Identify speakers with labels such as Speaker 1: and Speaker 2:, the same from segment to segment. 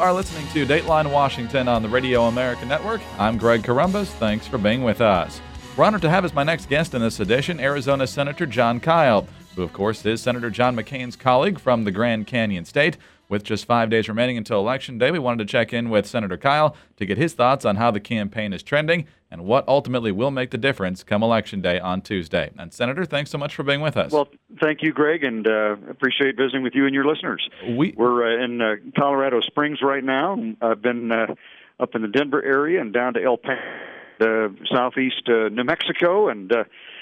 Speaker 1: are listening to Dateline Washington on the Radio America Network. I'm Greg Corombos. Thanks for being with us. We're honored to have as my next guest in this edition Arizona Senator Jon Kyl, who, of course, is Senator John McCain's colleague from the Grand Canyon State. With just 5 days remaining until Election Day, we wanted to check in with Senator Kyl to get his thoughts on how the campaign is trending and what ultimately will make the difference come Election Day on Tuesday. And, Senator, thanks so much for being with us.
Speaker 2: Well, thank you, Greg, and appreciate visiting with you and your listeners. We're in Colorado Springs right now. I've been up in the Denver area and down to El Paso, southeast New Mexico, and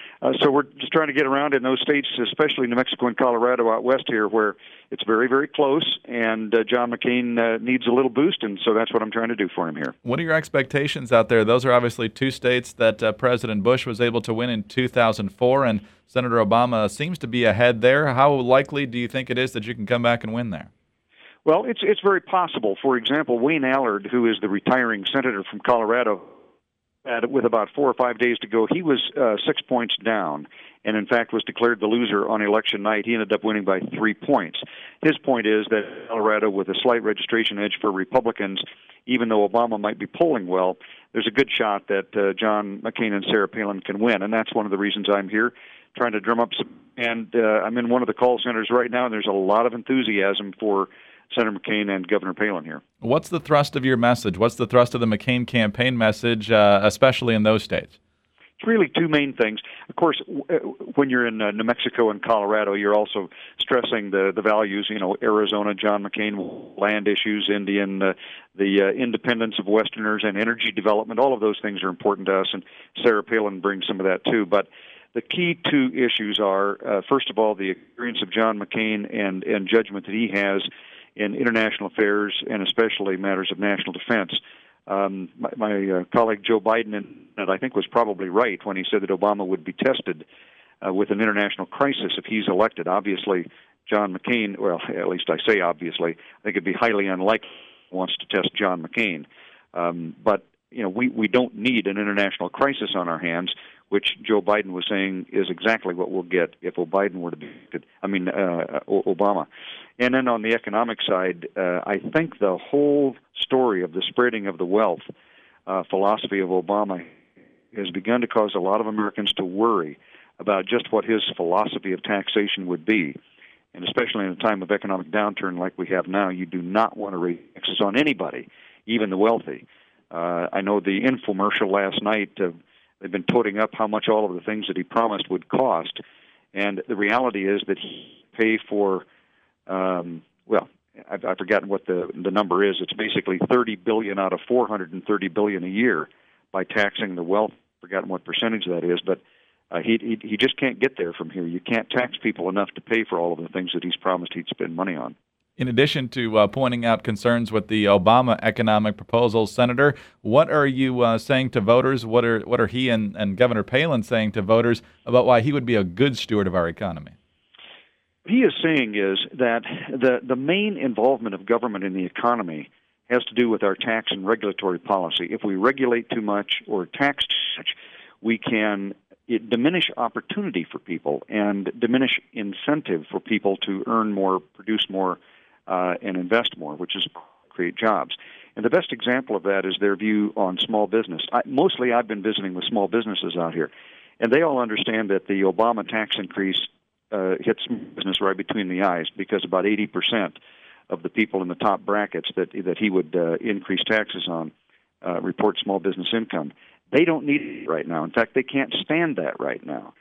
Speaker 2: so we're just trying to get around in those states, especially New Mexico and Colorado out west here, where it's very, very close, and John McCain needs a little boost, and so that's what I'm trying to do for him here.
Speaker 1: What are your expectations out there? Those are obviously two states that President Bush was able to win in 2004, and Senator Obama seems to be ahead there. How likely do you think it is that you can come back and win there?
Speaker 2: Well, it's very possible. For example, Wayne Allard, who is the retiring senator from Colorado, with about 4 or 5 days to go, he was 6 points down, and in fact was declared the loser on election night. He ended up winning by 3 points. His point is that Colorado, with a slight registration edge for Republicans, even though Obama might be polling well, there's a good shot that John McCain and Sarah Palin can win, and that's one of the reasons I'm here, trying to drum up some. And I'm in one of the call centers right now, and there's a lot of enthusiasm for Senator McCain and Governor Palin here.
Speaker 1: What's the thrust of your message? What's the thrust of the McCain campaign message, especially in those states?
Speaker 2: It's really two main things. Of course, when you're in New Mexico and Colorado, you're also stressing the values, Arizona, John McCain, land issues, Indian, the independence of Westerners and energy development. All of those things are important to us, and Sarah Palin brings some of that too. But the key two issues are, first of all, the experience of John McCain and judgment that he has in international affairs and especially matters of national defense. My colleague Joe Biden, and I think was probably right when he said that Obama would be tested with an international crisis if he's elected. Obviously, John McCain, well, at least I say obviously, I think it'd be highly unlikely he wants to test John McCain. But we don't need an international crisis on our hands, which Joe Biden was saying is exactly what we'll get if Biden were to be elected. Obama. And then on the economic side, I think the whole story of the spreading of the wealth philosophy of Obama has begun to cause a lot of Americans to worry about just what his philosophy of taxation would be. And especially in a time of economic downturn like we have now, you do not want to raise taxes on anybody, even the wealthy. I know the infomercial last night, they've been toting up how much all of the things that he promised would cost. And the reality is that he pay for, I've forgotten what the number is. It's basically $30 billion out of $430 billion a year by taxing the wealth. I've forgotten what percentage that is, but he just can't get there from here. You can't tax people enough to pay for all of the things that he's promised he'd spend money on.
Speaker 1: In addition to pointing out concerns with the Obama economic proposals, Senator, what are you saying to voters? What are he and Governor Palin saying to voters about why he would be a good steward of our economy?
Speaker 2: What he is saying is that the main involvement of government in the economy has to do with our tax and regulatory policy. If we regulate too much or tax too much, we can diminish opportunity for people and diminish incentive for people to earn more, produce more, and invest more, which is create jobs. And the best example of that is their view on small business. Mostly I've been visiting with small businesses out here, and they all understand that the Obama tax increase hits business right between the eyes, because about 80% of the people in the top brackets that he would increase taxes on report small business income. They don't need it right now. In fact, they can't stand that right now.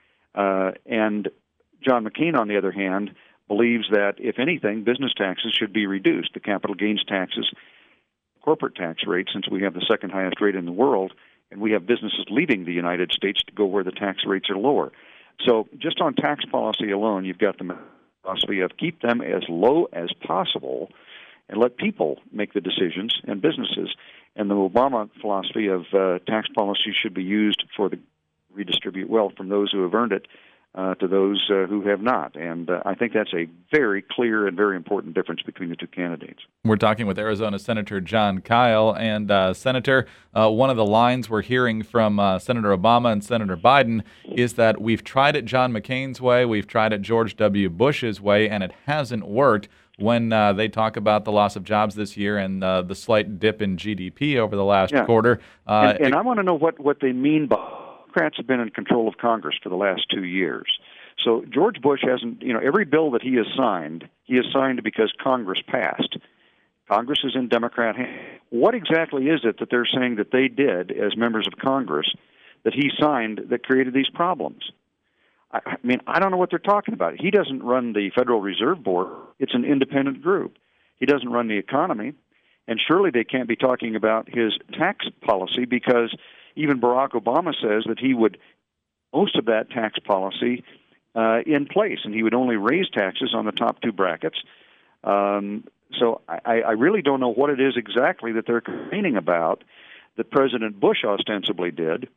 Speaker 2: And John McCain, on the other hand, believes that, if anything, business taxes should be reduced. The capital gains taxes, corporate tax rate, since we have the second highest rate in the world, and we have businesses leaving the United States to go where the tax rates are lower. So just on tax policy alone, you've got the philosophy of keep them as low as possible and let people make the decisions and businesses. And the Obama philosophy of tax policy should be used for the redistribute wealth from those who have earned it to those who have not. And I think that's a very clear and very important difference between the two candidates.
Speaker 1: We're talking with Arizona Senator Jon Kyl. And Senator, one of the lines we're hearing from Senator Obama and Senator Biden is that we've tried it John McCain's way, we've tried it George W. Bush's way, and it hasn't worked. when they talk about the loss of jobs this year and the slight dip in GDP over the last quarter.
Speaker 2: And I want to know what they mean by Democrats have been in control of Congress for the last 2 years. So George Bush hasn't, every bill that he has signed because Congress passed. Congress is in Democrat hands. What exactly is it that they're saying that they did as members of Congress that he signed that created these problems? I mean, I don't know what they're talking about. He doesn't run the Federal Reserve Board. It's an independent group. He doesn't run the economy. And surely they can't be talking about his tax policy, because even Barack Obama says that he would most of that tax policy in place, and he would only raise taxes on the top two brackets. So I really don't know what it is exactly that they're complaining about that President Bush ostensibly did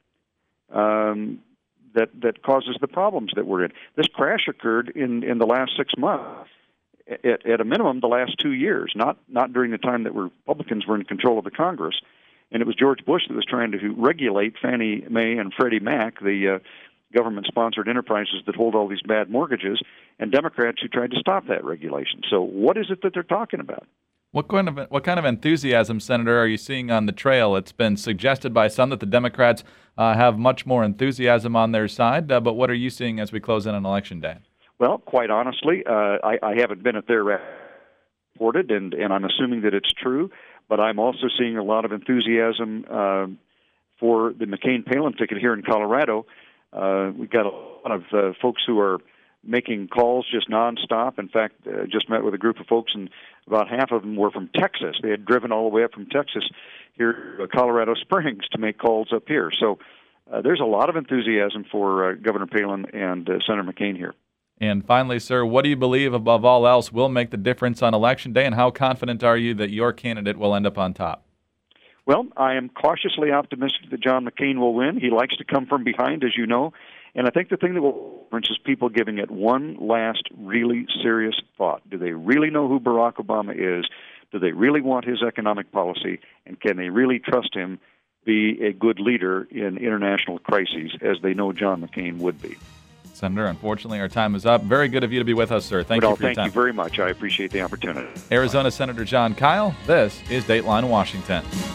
Speaker 2: that causes the problems that we're in. This crash occurred in the last 6 months, at a minimum the last 2 years, not during the time that Republicans were in control of the Congress. And it was George Bush that was trying to regulate Fannie Mae and Freddie Mac, the government-sponsored enterprises that hold all these bad mortgages, and Democrats who tried to stop that regulation. So what is it that they're talking about?
Speaker 1: What kind of enthusiasm, Senator, are you seeing on the trail? It's been suggested by some that the Democrats have much more enthusiasm on their side, but what are you seeing as we close in on Election Day?
Speaker 2: Well, quite honestly, I haven't been at their reported, and I'm assuming that it's true, but I'm also seeing a lot of enthusiasm for the McCain-Palin ticket here in Colorado. We've got a lot of folks who are making calls just nonstop. In fact, just met with a group of folks, and about half of them were from Texas. They had driven all the way up from Texas here to Colorado Springs to make calls up here. So there's a lot of enthusiasm for Governor Palin and Senator McCain here.
Speaker 1: And finally, sir, what do you believe above all else will make the difference on Election Day, and how confident are you that your candidate will end up on top?
Speaker 2: Well, I am cautiously optimistic that John McCain will win. He likes to come from behind, as you know. And I think the thing that will difference is people giving it one last really serious thought. Do they really know who Barack Obama is? Do they really want his economic policy? And can they really trust him to be a good leader in international crises, as they know John McCain would be?
Speaker 1: Senator, unfortunately, our time is up. Very good of you to be with us, sir. Thank you for your time.
Speaker 2: Thank you very much. I appreciate the opportunity.
Speaker 1: Arizona Senator Jon Kyl, this is Dateline Washington.